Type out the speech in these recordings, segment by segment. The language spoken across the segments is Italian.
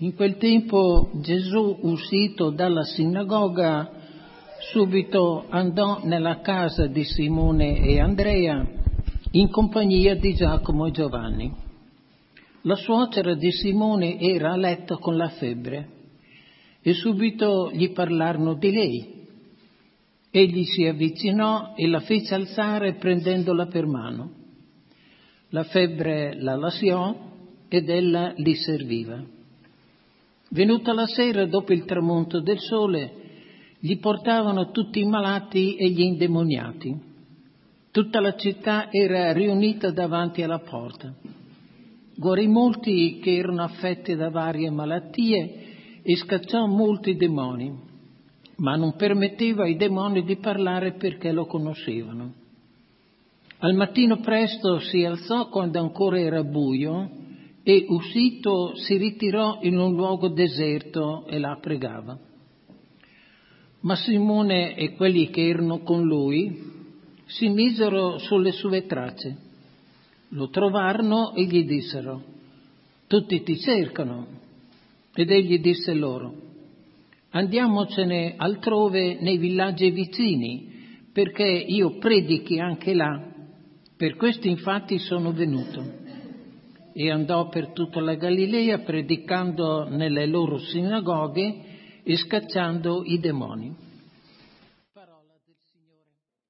In quel tempo Gesù, uscito dalla sinagoga, subito andò nella casa di Simone e Andrea in compagnia di Giacomo e Giovanni. La suocera di Simone era a letto con la febbre e subito gli parlarono di lei. Egli si avvicinò e la fece alzare prendendola per mano. La febbre la lasciò ed ella li serviva. Venuta la sera, dopo il tramonto del sole, gli portavano tutti i malati e gli indemoniati. Tutta la città era riunita davanti alla porta. Guarì molti che erano affetti da varie malattie e scacciò molti demoni, ma non permetteva ai demoni di parlare perché lo conoscevano. Al mattino presto si alzò quando ancora era buio e uscito si ritirò in un luogo deserto e là pregava. Ma Simone e quelli che erano con lui si misero sulle sue tracce. Lo trovarono e gli dissero: tutti ti cercano. Ed egli disse loro: andiamocene altrove nei villaggi vicini, perché io predichi anche là. Per questo infatti sono venuto. E andò per tutta la Galilea predicando nelle loro sinagoghe e scacciando i demoni. Parola del Signore.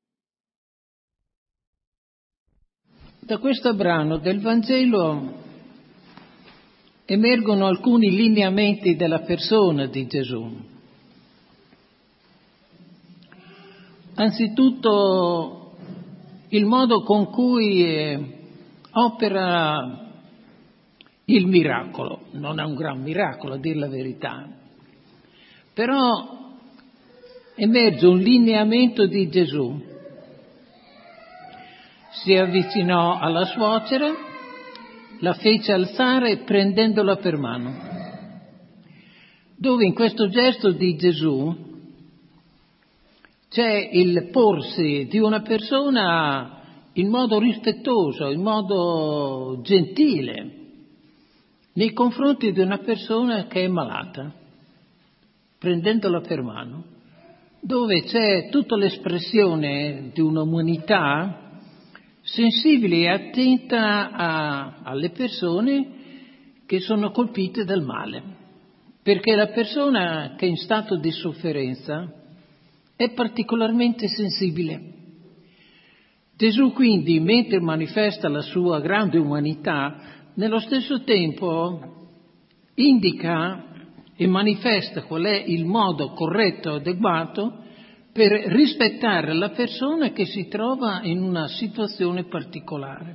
Da questo brano del Vangelo emergono alcuni lineamenti della persona di Gesù. Anzitutto il modo con cui opera il miracolo. Non è un gran miracolo, a dir la verità, però emerge un lineamento di Gesù. Si avvicinò alla suocera, la fece alzare prendendola per mano, dove in questo gesto di Gesù c'è il porsi di una persona in modo rispettoso, in modo gentile, nei confronti di una persona che è malata, prendendola per mano, dove c'è tutta l'espressione di un'umanità sensibile e attenta alle persone che sono colpite dal male, perché la persona che è in stato di sofferenza è particolarmente sensibile. Gesù quindi, mentre manifesta la sua grande umanità, nello stesso tempo indica e manifesta qual è il modo corretto e adeguato per rispettare la persona che si trova in una situazione particolare.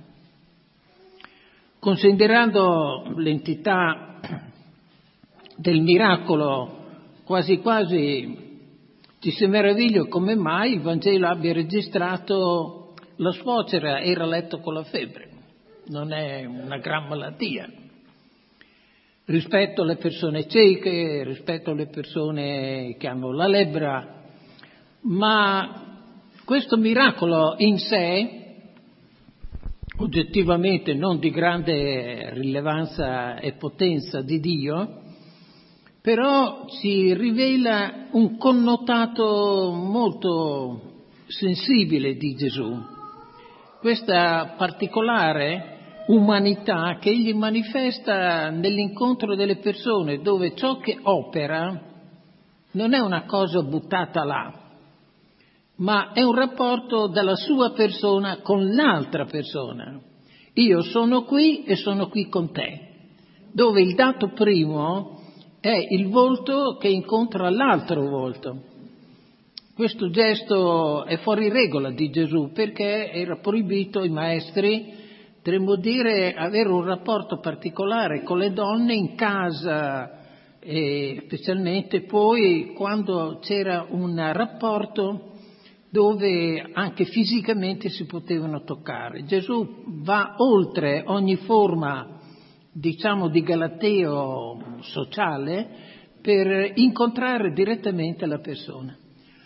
Considerando l'entità del miracolo, quasi quasi ci si meraviglia come mai il Vangelo abbia registrato la suocera era a letto con la febbre. Non è una gran malattia. Rispetto alle persone cieche, rispetto alle persone che hanno la lebbra, ma questo miracolo in sé, oggettivamente non di grande rilevanza e potenza di Dio, però ci rivela un connotato molto sensibile di Gesù. Questa particolare umanità che egli manifesta nell'incontro delle persone, dove ciò che opera non è una cosa buttata là, ma è un rapporto della sua persona con l'altra persona. Io sono qui e sono qui con te, dove il dato primo è il volto che incontra l'altro volto. Questo gesto è fuori regola di Gesù, perché era proibito ai maestri, potremmo dire, avere un rapporto particolare con le donne in casa, e specialmente poi quando c'era un rapporto dove anche fisicamente si potevano toccare. Gesù va oltre ogni forma, diciamo, di galateo sociale per incontrare direttamente la persona.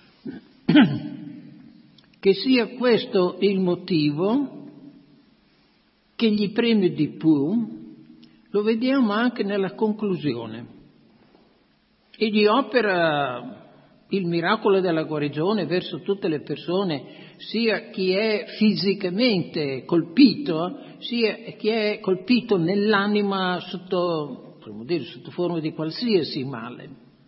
Che sia questo il motivo che gli preme di più, lo vediamo anche nella conclusione. Egli opera il miracolo della guarigione verso tutte le persone, sia chi è fisicamente colpito, sia chi è colpito nell'anima sotto forma di qualsiasi male.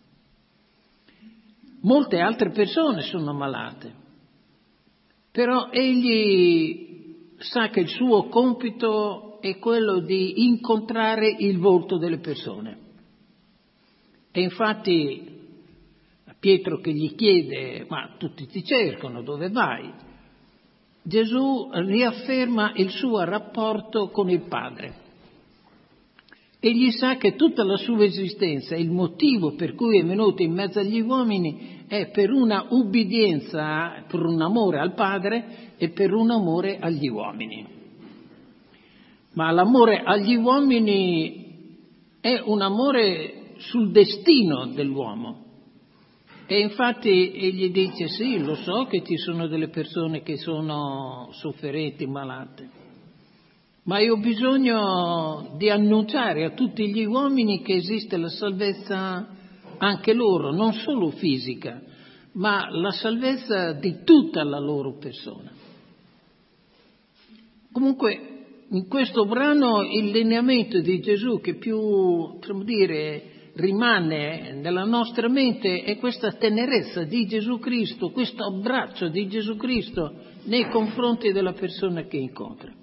Molte altre persone sono malate, però egli sa che il suo compito è quello di incontrare il volto delle persone. E infatti Pietro che gli chiede: ma tutti ti cercano, dove vai? Gesù riafferma il suo rapporto con il Padre. Egli sa che tutta la sua esistenza, il motivo per cui è venuto in mezzo agli uomini, è per una ubbidienza, per un amore al Padre e per un amore agli uomini. Ma l'amore agli uomini è un amore sul destino dell'uomo. E infatti egli dice: sì, lo so che ci sono delle persone che sono sofferenti, malate, ma io ho bisogno di annunciare a tutti gli uomini che esiste la salvezza anche loro, non solo fisica, ma la salvezza di tutta la loro persona. Comunque, in questo brano il lineamento di Gesù che più, rimane nella nostra mente è questa tenerezza di Gesù Cristo, questo abbraccio di Gesù Cristo nei confronti della persona che incontra.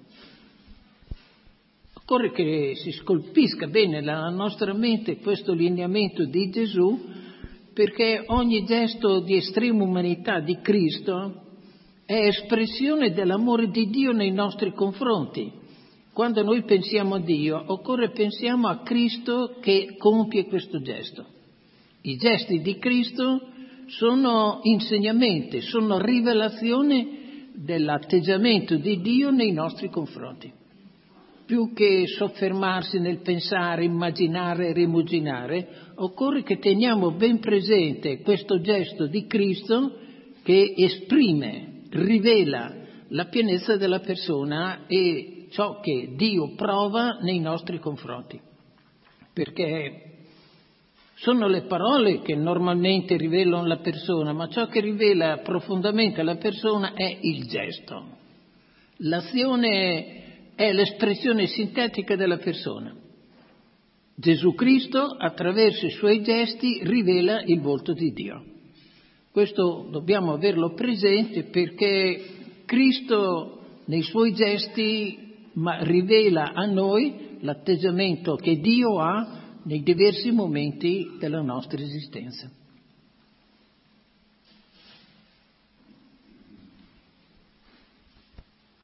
Occorre che si scolpisca bene nella nostra mente questo lineamento di Gesù, perché ogni gesto di estrema umanità di Cristo è espressione dell'amore di Dio nei nostri confronti. Quando noi pensiamo a Dio, occorre pensiamo a Cristo che compie questo gesto. I gesti di Cristo sono insegnamenti, sono rivelazione dell'atteggiamento di Dio nei nostri confronti. Più che soffermarsi nel pensare, immaginare, rimuginare, occorre che teniamo ben presente questo gesto di Cristo che esprime, rivela la pienezza della persona e ciò che Dio prova nei nostri confronti, perché sono le parole che normalmente rivelano la persona, ma ciò che rivela profondamente la persona è il gesto. L'azione è l'espressione sintetica della persona. Gesù Cristo, attraverso i suoi gesti, rivela il volto di Dio. Questo dobbiamo averlo presente, perché Cristo nei suoi gesti rivela a noi l'atteggiamento che Dio ha nei diversi momenti della nostra esistenza.